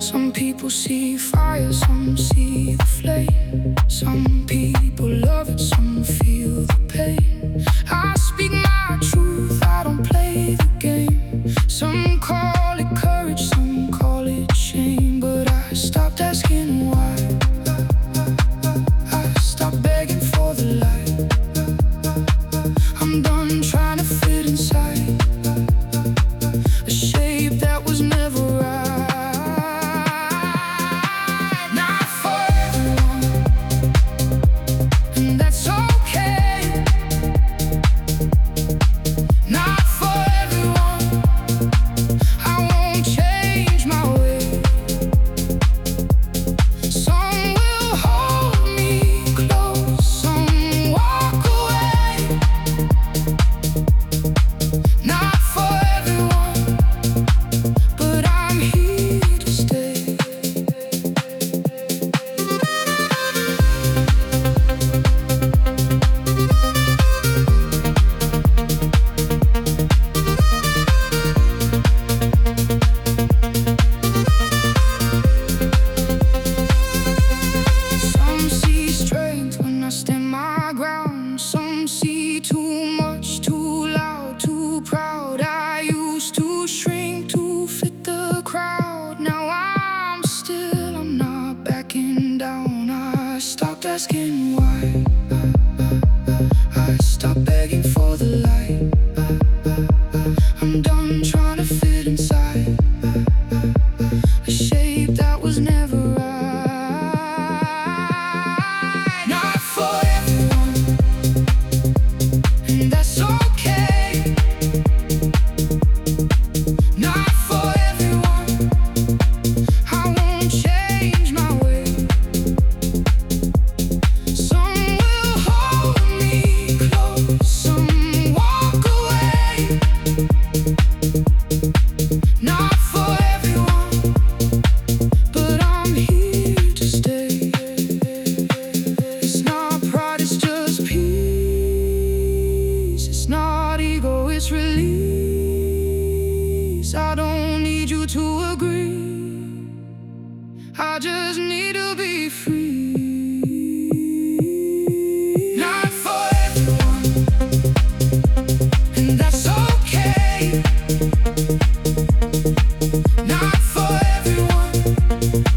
Some people see fire, some see the flame. Some people love it, some feel the pain. I speak my truth, I don't play the game. Some call it courage, some call it shame. But I stopped asking why. I stopped begging for the light. I'm done trying to fit inside a shape that was never right. Some see too much, too loud, too proud. I used to shrink to fit the crowd. Now I'm not backing down. I stopped asking why. I stopped begging for the light. I'm done trying to fit inside a shape that was never right. Not for everyone, and that's okay. Not for everyone, I won't change my way. Some will hold me close, some walk away. Not for everyone, but I'm here to stay. It's not pride, it's just peace. It's not ego, it's release. I don't need you to agree, I just need to be free. Not for everyone, and that's okay. Not for everyone,